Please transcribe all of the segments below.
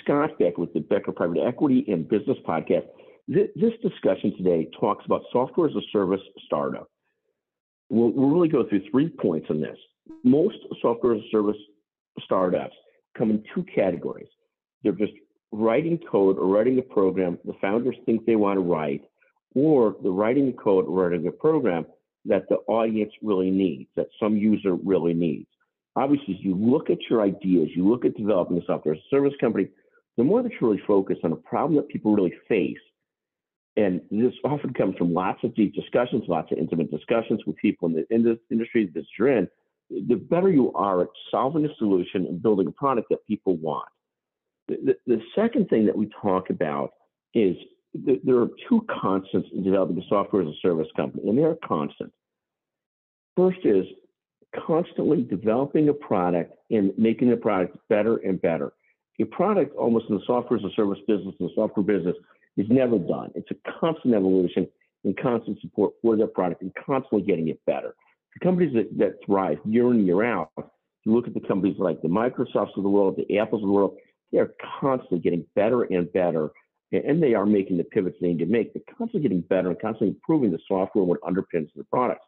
Scott Becker with the Becker Private Equity and Business Podcast. This discussion today talks about software as a service startup. We'll really go through 3 points on this. Most software as a service startups come in 2 categories. They're just writing code or writing a program the founders think they want to write, or they're writing a code or writing a program that the audience really needs, that some user really needs. Obviously, as you look at your ideas, you look at developing a software as a service company, the more that you're really focused on a problem that people really face, and this often comes from lots of deep discussions, lots of intimate discussions with people in the industry that you're in, the better you are at solving a solution and building a product that people want. The second thing that we talk about is there are 2 constants in developing a software as a service company, and they're constant. First is constantly developing a product and making the product better and better. A product, almost in the software as a service business, in the software business, is never done. It's a constant evolution and constant support for their product and constantly getting it better. The companies that thrive year in, year out, you look at the companies like the Microsofts of the world, the Apples of the world, they're constantly getting better and better, and they are making the pivots they need to make. They're constantly getting better and constantly improving the software and what underpins the products.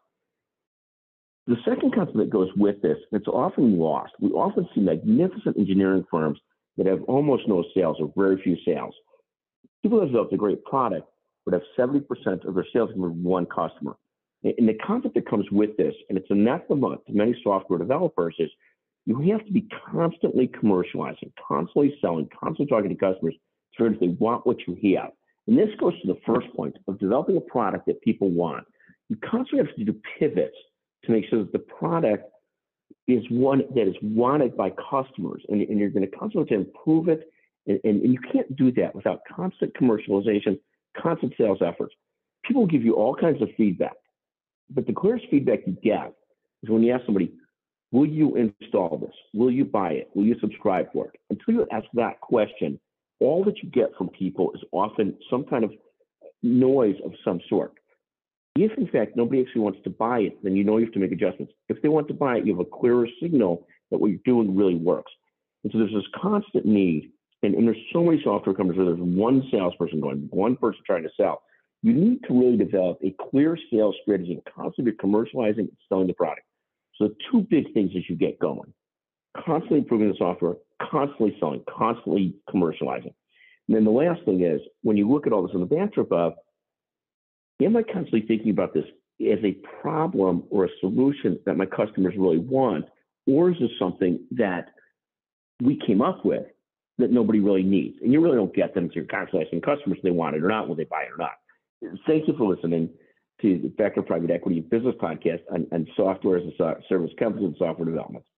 The second concept that goes with this, and it's often lost, we often see magnificent engineering firms that have almost no sales or very few sales. People have developed a great product, but have 70% of their sales come from one customer. And the concept that comes with this, and it's anathema to many software developers, is you have to be constantly commercializing, constantly selling, constantly talking to customers to if they want what you have. And this goes to the first point of developing a product that people want. You constantly have to do pivots to make sure that the product is one that is wanted by customers, and you're going to constantly have to improve it, and you can't do that without constant commercialization, constant sales efforts. People give you all kinds of feedback, but the clearest feedback you get is when you ask somebody, will you install this? Will you buy it? Will you subscribe for it? Until you ask that question, all that you get from people is often some kind of noise of some sort. If, in fact, nobody actually wants to buy it, then you know you have to make adjustments. If they want to buy it, you have a clearer signal that what you're doing really works. And so there's this constant need, and there's so many software companies where there's one salesperson going, one person trying to sell. You need to really develop a clear sales strategy and constantly be commercializing and selling the product. So 2 big things as you get going: constantly improving the software, constantly selling, constantly commercializing. And then the last thing is, when you look at all this in the backdrop of, am I constantly thinking about this as a problem or a solution that my customers really want, or is this something that we came up with that nobody really needs? And you really don't get them until you're constantly asking customers if they want it or not, will they buy it or not. Thank you for listening to the Becker Private Equity Business Podcast on software as a service companies and software development.